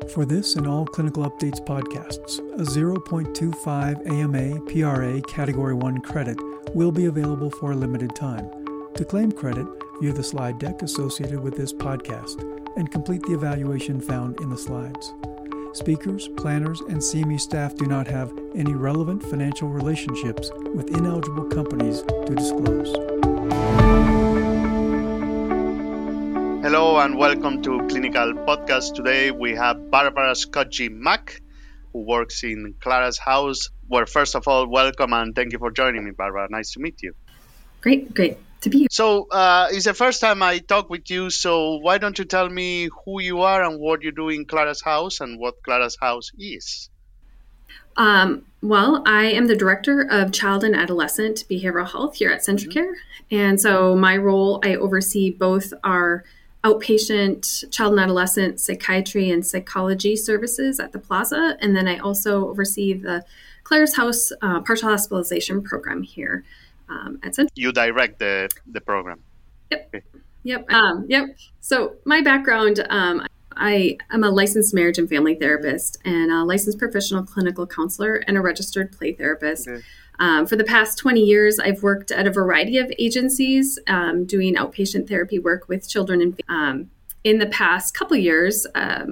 For this and all Clinical Updates podcasts, a 0.25 AMA PRA Category 1 credit will be available for a limited time. To claim credit, view the slide deck associated with this podcast and complete the evaluation found in the slides. Speakers, planners, and CME staff do not have any relevant financial relationships with ineligible companies to disclose. Hello and welcome to Clinical Podcast. Today we have Barbara Scotji-Mack, who works in Clara's House. Well, first of all, welcome and thank you for joining me, Barbara. Nice to meet you. Great to be here. So it's the first time I talk with you, so why don't you tell me who you are and what you do in Clara's House and what Clara's House is? Well, I am the Director of Child and Adolescent Behavioral Health here at Centracare. And so my role, I oversee both our outpatient child and adolescent psychiatry and psychology services at the Plaza. And then I also oversee the Clara's House partial hospitalization program here at Centracare. You direct the program. Yep. Okay. Yep. So my background, I am a licensed marriage and family therapist and a licensed professional clinical counselor and a registered play therapist. Okay. For the past 20 years, I've worked at a variety of agencies doing outpatient therapy work with children. In the past couple of years,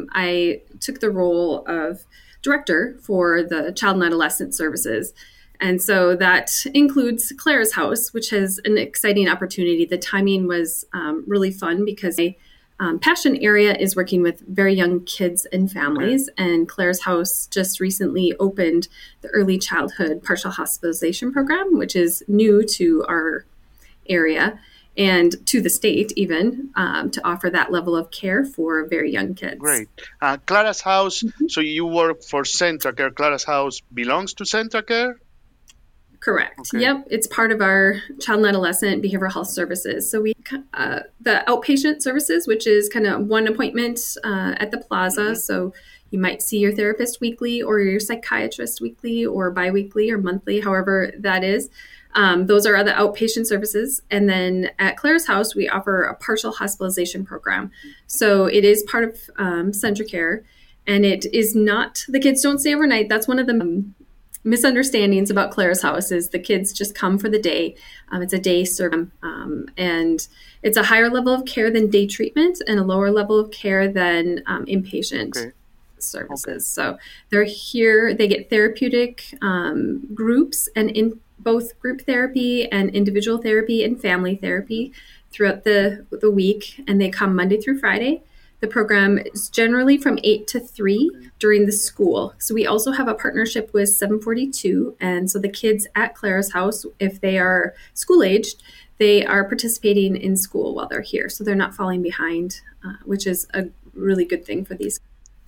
I took the role of director for the child and adolescent services. And so that includes Clara's House, which has an exciting opportunity. The timing was really fun because my passion area is working with very young kids and families. Okay. And Clara's House just recently opened the early childhood partial hospitalization program, which is new to our area and to the state even, to offer that level of care for very young kids. Great. Clara's House, so you work for Centracare. Clara's House belongs to Centracare? Correct. Okay. Yep. It's part of our child and adolescent behavioral health services. So we, the outpatient services, which is kind of one appointment at the Plaza. Mm-hmm. So you might see your therapist weekly or your psychiatrist weekly or biweekly or monthly, however that is. Those are the outpatient services. And then at Clara's House, we offer a partial hospitalization program. So it is part of Centracare, and it is not, the kids don't stay overnight. That's one of the misunderstandings about Clara's House is the kids just come for the day. It's a day service, and it's a higher level of care than day treatment and a lower level of care than inpatient services. Okay. So they're here, they get therapeutic groups and in both group therapy and individual therapy and family therapy throughout the week, and they come Monday through Friday. The program is generally from 8 to 3 during the school. So we also have a partnership with 742. And so the kids at Clara's House, if they are school-aged, they are participating in school while they're here. So they're not falling behind, which is a really good thing for these.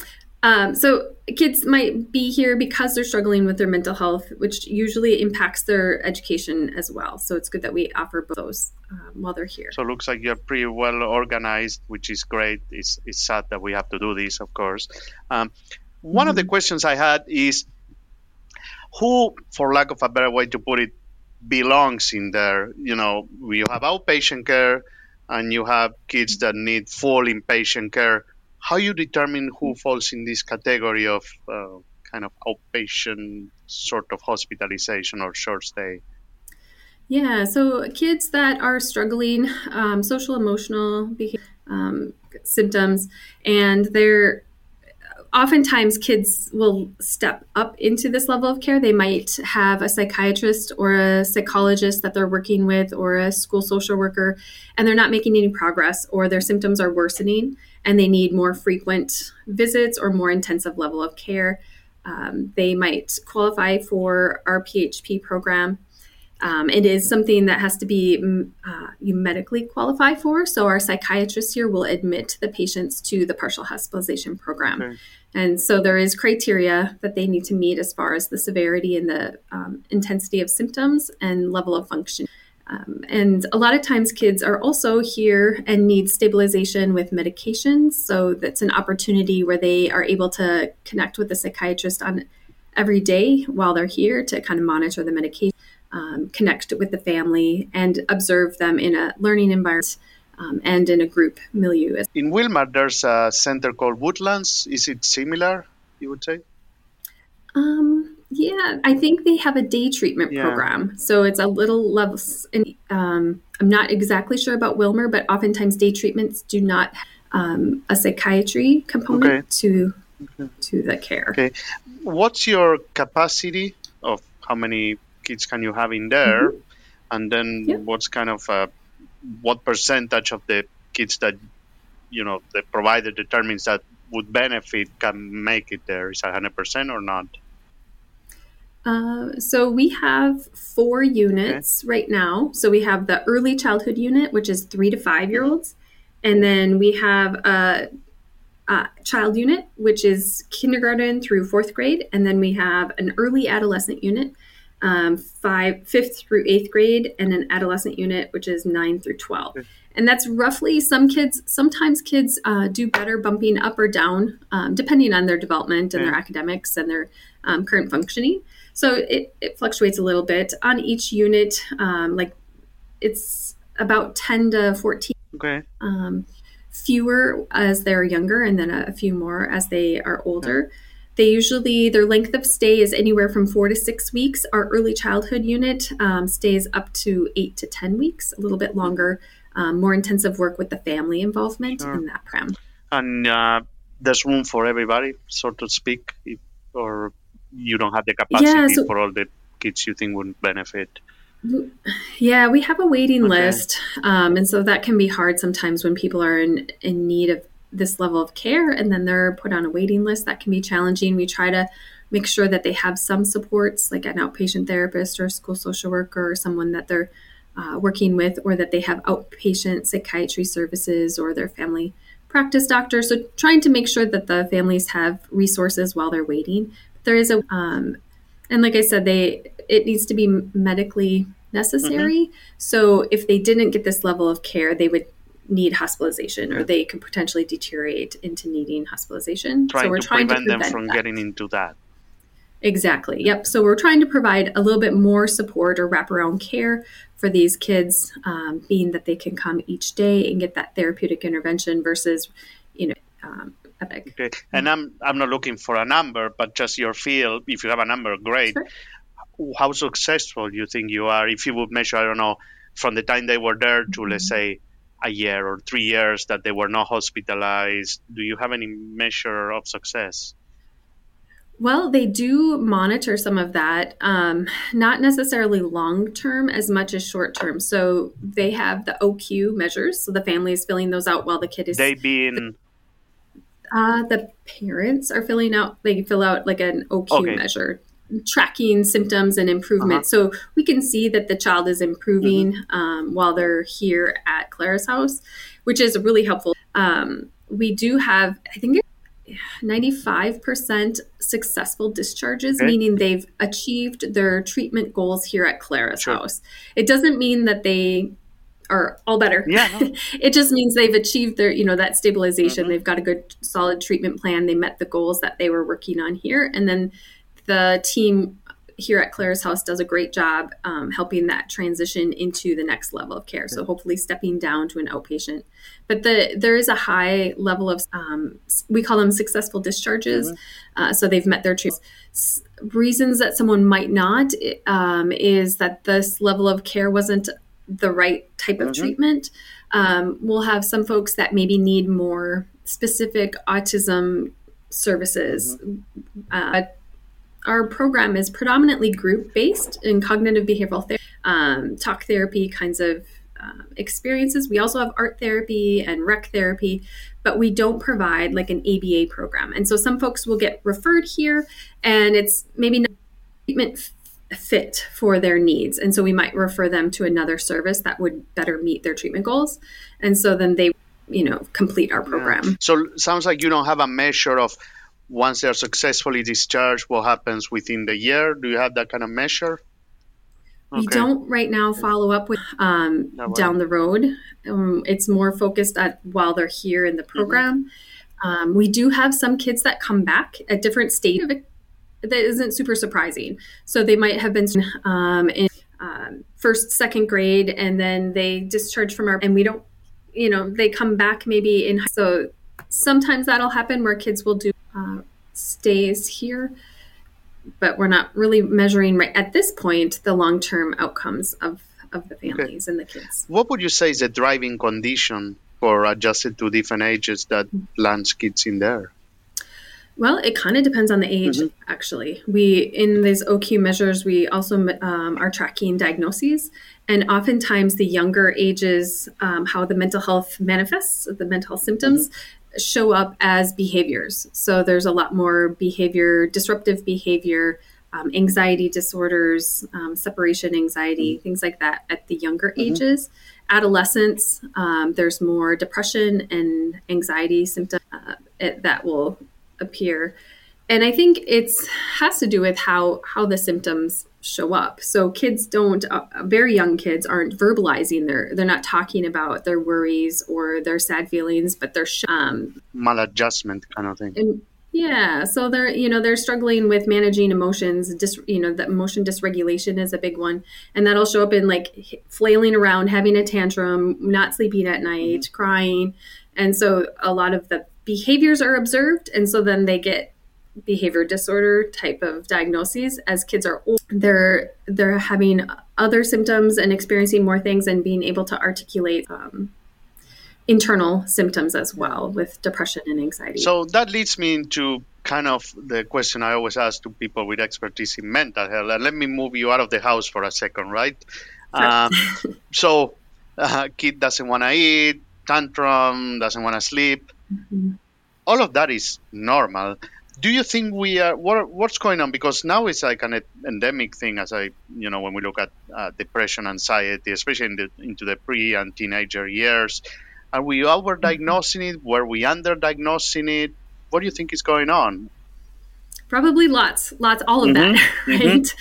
So kids might be here because they're struggling with their mental health, which usually impacts their education as well. So it's good that we offer both those while they're here. So it looks like you're pretty well organized, which is great. It's sad that we have to do this, of course. One of the questions I had is who, for lack of a better way to put it, belongs in there? You know, you have outpatient care and you have kids that need full inpatient care. How you determine who falls in this category of kind of outpatient sort of hospitalization or short stay? Yeah, so kids that are struggling, social, emotional symptoms, and they're oftentimes kids will step up into this level of care. They might have a psychiatrist or a psychologist that they're working with or a school social worker, and they're not making any progress, or their symptoms are worsening and they need more frequent visits or more intensive level of care. They might qualify for our PHP program. It is something that has to be you medically qualify for. So our psychiatrists here will admit the patients to the partial hospitalization program. Okay. And so there is criteria that they need to meet as far as the severity and the intensity of symptoms and level of function. And a lot of times kids are also here and need stabilization with medications. So that's an opportunity where they are able to connect with the psychiatrist on every day while they're here to kind of monitor the medication, connect with the family and observe them in a learning environment and in a group milieu. In Wilmar, there's a center called Woodlands. Is it similar, you would say? Yeah, I think they have a day treatment program. So it's a little levels. I'm not exactly sure about Wilmer, but oftentimes day treatments do not a psychiatry component to the care. Okay. What's your capacity of how many kids can you have in there? And then what's kind of what percentage of the kids that the provider determines that would benefit can make it there? Is 100% or not? So we have 4 units right now. So we have the early childhood unit, which is 3 to 5 year olds. And then we have a child unit, which is kindergarten through 4th grade. And then we have an early adolescent unit, 5th through 8th grade, and an adolescent unit, which is 9 through 12. And that's roughly sometimes kids do better bumping up or down, depending on their development and their academics and their current functioning. So it fluctuates a little bit on each unit. Like it's about 10 to 14. Fewer as they're younger, and then a few more as they are older. They usually, their length of stay is anywhere from 4 to 6 weeks. Our early childhood unit stays up to 8 to 10 weeks, a little bit longer, more intensive work with the family involvement in that program. And there's room for everybody, so to speak, or you don't have the capacity for all the kids you think would benefit? Yeah, we have a waiting list. And so that can be hard sometimes when people are in need of this level of care and then they're put on a waiting list. That can be challenging. We try to make sure that they have some supports, like an outpatient therapist or a school social worker or someone that they're working with, or that they have outpatient psychiatry services or their family practice doctor. So trying to make sure that the families have resources while they're waiting. There is and like I said, it needs to be medically necessary. So if they didn't get this level of care, they would need hospitalization, or they could potentially deteriorate into needing hospitalization. So we're trying to prevent them from getting into that. Exactly. Yep. So we're trying to provide a little bit more support or wraparound care for these kids, being that they can come each day and get that therapeutic intervention versus, epic. Okay. And I'm not looking for a number, but just your feel. If you have a number, great. Sure. How successful you think you are? If you would measure, I don't know, from the time they were there to, let's say, a year or 3 years that they were not hospitalized, do you have any measure of success? Well, they do monitor some of that, not necessarily long-term as much as short-term. So they have the OQ measures. So the family is filling those out while the kid is... They being... the parents are they fill out like an OQ measure, tracking symptoms and improvement. So we can see that the child is improving while they're here at Clara's house, which is really helpful. We do have, I think, 95% successful discharges, meaning they've achieved their treatment goals here at Clara's house. It doesn't mean that they are all better. It just means they've achieved their, that stabilization. They've got a good, solid treatment plan. They met the goals that they were working on here. And then the team here at Clara's house does a great job helping that transition into the next level of care. So hopefully stepping down to an outpatient. But there is a high level of, we call them successful discharges. So they've met their treatment. Reasons that someone might not is that this level of care wasn't the right type of treatment. We'll have some folks that maybe need more specific autism services. Our program is predominantly group-based in cognitive behavioral therapy, talk therapy kinds of experiences. We also have art therapy and rec therapy, but we don't provide like an ABA program. And so some folks will get referred here, and it's maybe not treatment fit for their needs. And so we might refer them to another service that would better meet their treatment goals. And so then they, complete our program. So it sounds like you don't have a measure of once they're successfully discharged, what happens within the year? Do you have that kind of measure? We don't right now follow up with down the road. It's more focused at while they're here in the program. We do have some kids that come back at different stages. That isn't super surprising. So they might have been in first, second grade, and then they discharge from and we don't they come back maybe so sometimes that'll happen where kids will do stays here, but we're not really measuring right at this point the long-term outcomes of the families and the kids. What would you say is a driving condition for adjusted to different ages that lands kids in there? Well, it kind of depends on the age, actually. In these OQ measures, we also are tracking diagnoses. And oftentimes the younger ages, how the mental health manifests, the mental health symptoms, show up as behaviors. So there's a lot more disruptive behavior, anxiety disorders, separation anxiety, things like that at the younger ages. Adolescence, there's more depression and anxiety symptoms that will appear. And I think it has to do with how the symptoms show up. So kids very young kids aren't verbalizing they're not talking about their worries or their sad feelings, but they're maladjustment kind of thing. And so they're struggling with managing emotions. That emotion dysregulation is a big one, and that'll show up in like flailing around, having a tantrum, not sleeping at night, crying. And so a lot of the behaviors are observed, and so then they get behavior disorder type of diagnoses. As kids are old, they're having other symptoms and experiencing more things and being able to articulate internal symptoms as well with depression and anxiety. So that leads me into kind of the question I always ask to people with expertise in mental health. And let me move you out of the house for a second, right? So kid doesn't want to eat, tantrum, doesn't want to sleep. All of that is normal. Do you think what's going on? Because now it's like an endemic thing, when we look at depression, anxiety, especially into the pre and teenager years. Are we overdiagnosing it? Were we underdiagnosing it? What do you think is going on? Probably lots, all of that, right?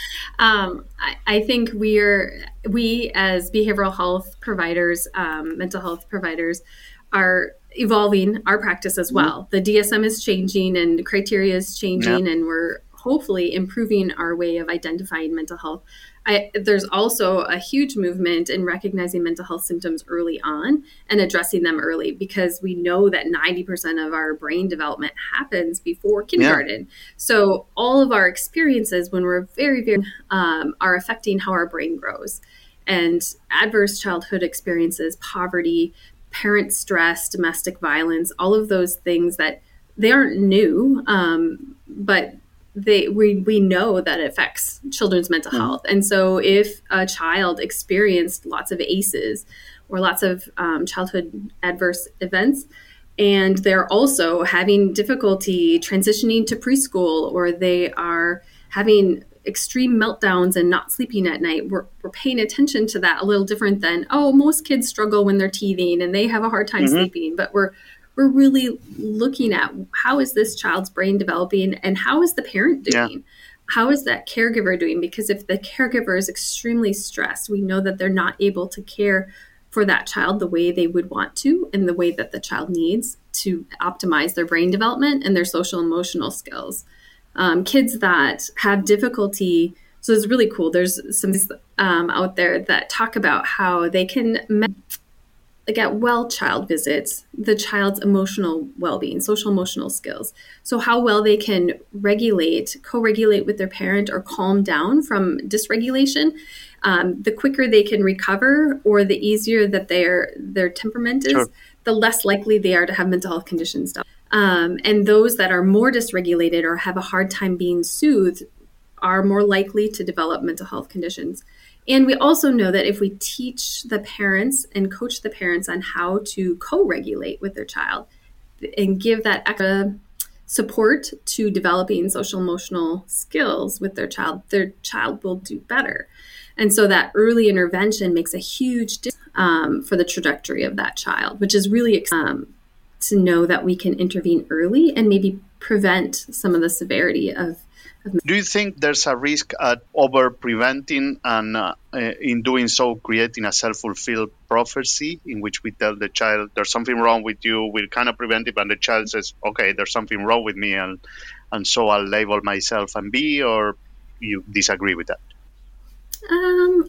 I think we as behavioral health providers, mental health providers, are evolving our practice as well. The DSM is changing and criteria is changing, and we're hopefully improving our way of identifying mental health. There's also a huge movement in recognizing mental health symptoms early on and addressing them early, because we know that 90% of our brain development happens before kindergarten. So all of our experiences when we're very, very are affecting how our brain grows. And adverse childhood experiences, poverty, parent stress, domestic violence, all of those things that they aren't new, but we know that it affects children's mental health. And so if a child experienced lots of ACEs or lots of childhood adverse events, and they're also having difficulty transitioning to preschool, or they are having extreme meltdowns and not sleeping at night, we're paying attention to that a little different than, most kids struggle when they're teething and they have a hard time sleeping. But we're really looking at how is this child's brain developing and how is the parent doing? How is that caregiver doing? Because if the caregiver is extremely stressed, we know that they're not able to care for that child the way they would want to and the way that the child needs to optimize their brain development and their social emotional skills. Kids that have difficulty, so it's really cool. There's some out there that talk about how they can at child visits, the child's emotional well-being, social emotional skills. So how well they can co-regulate with their parent or calm down from dysregulation. The quicker they can recover, or the easier that their temperament is, the less likely they are to have mental health conditions. And those that are more dysregulated or have a hard time being soothed are more likely to develop mental health conditions. And we also know that if we teach the parents and coach the parents on how to co-regulate with their child and give that extra support to developing social emotional skills with their child will do better. And so that early intervention makes a huge difference for the trajectory of that child, which is really exciting to know that we can intervene early and maybe prevent some of the severity of. Do you think there's a risk at over-preventing and in doing so creating a self-fulfilled prophecy in which we tell the child there's something wrong with you, we'll kind of prevent it, and the child says, okay, there's something wrong with me, and so I'll label myself and be, or you disagree with that?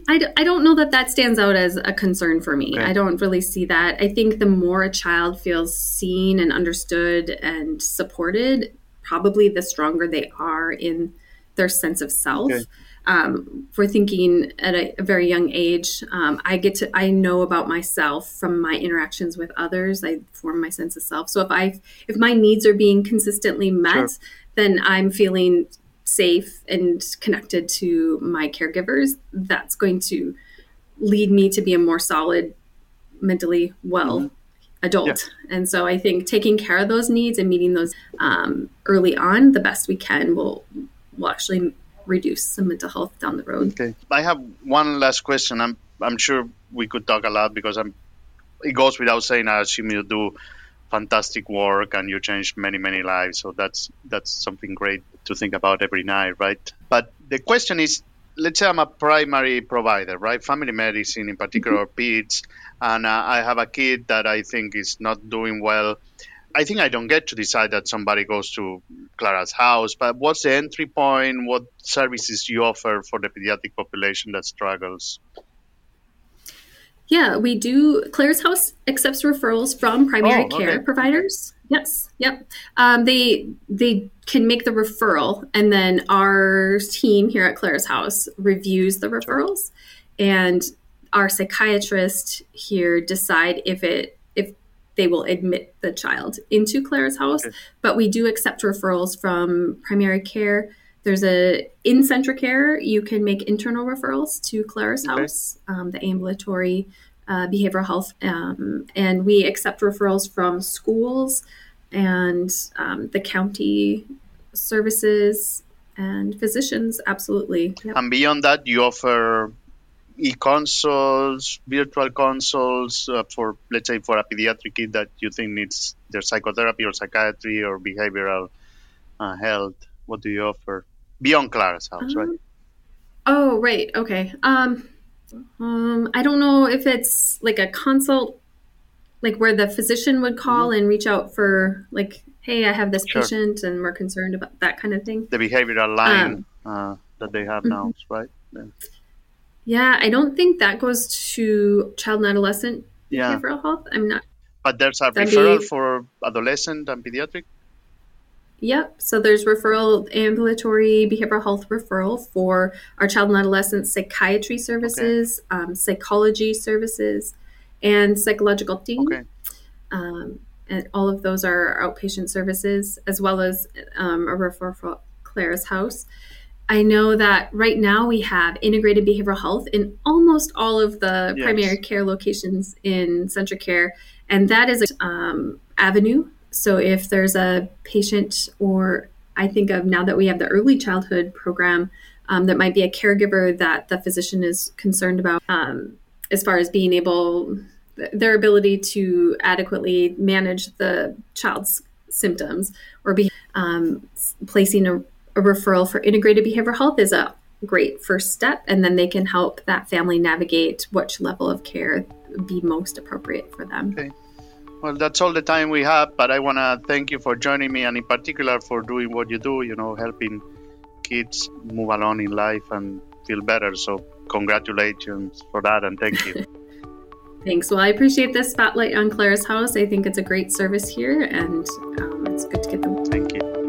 I don't know that stands out as a concern for me. Okay. I don't really see that. I think the more a child feels seen and understood and supported, probably the stronger they are in their sense of self. Okay. We're thinking at a very young age, I know about myself from my interactions with others. I form my sense of self. So if my needs are being consistently met, Sure. then I'm feeling safe and connected to my caregivers. That's going to lead me to be a more solid, mentally well adult. Yeah. And so I think taking care of those needs and meeting those early on the best we can will actually reduce some mental health down the road. Okay. I have one last question. I'm sure we could talk a lot because it goes without saying, I assume you do fantastic work and you change many, many lives. So that's something great to think about every night, right? But the question is, let's say I'm a primary provider, right? Family medicine, in particular, peds, and I have a kid that I think is not doing well. I think I don't get to decide that somebody goes to Clara's house, but what's the entry point? What services you offer for the pediatric population that struggles? Yeah, we do. Clara's House accepts referrals from primary care providers. Yes. Yep. They can make the referral, and then our team here at Clara's House reviews the referrals, and our psychiatrist here decide if they will admit the child into Clara's House. Okay. But we do accept referrals from primary care. There's in Centracare, you can make internal referrals to Clara's House, the ambulatory behavioral health, and we accept referrals from schools and the county services and physicians. Absolutely. Yep. And beyond that, you offer e-consults, virtual consults for, let's say, for a pediatric kid that you think needs their psychotherapy or psychiatry or behavioral health. What do you offer beyond Clara's House, right? Oh, right. Okay. I don't know if it's like a consult, like where the physician would call and reach out for like, hey, I have this patient and we're concerned about that kind of thing. The behavioral line that they have now, right? Yeah, I don't think that goes to child and adolescent behavioral health. I'm not. But there's a referral for adolescent and pediatric? Yep. So there's ambulatory behavioral health referral for our child and adolescent psychiatry services, psychology services, and psychological team. Okay. And all of those are outpatient services, as well as a referral for Clara's House. I know that right now we have integrated behavioral health in almost all of the primary care locations in Centracare, and that is an avenue. So if there's a patient, or I think of now that we have the early childhood program, that might be a caregiver that the physician is concerned about as far as being able, their ability to adequately manage the child's symptoms, or be placing a referral for integrated behavioral health is a great first step, and then they can help that family navigate which level of care would be most appropriate for them. Okay. Well, that's all the time we have, but I want to thank you for joining me, and in particular for doing what you do, helping kids move along in life and feel better. So congratulations for that, and thank you. Thanks. Well, I appreciate this spotlight on Clara's House. I think it's a great service here, and it's good to get them. Thank you.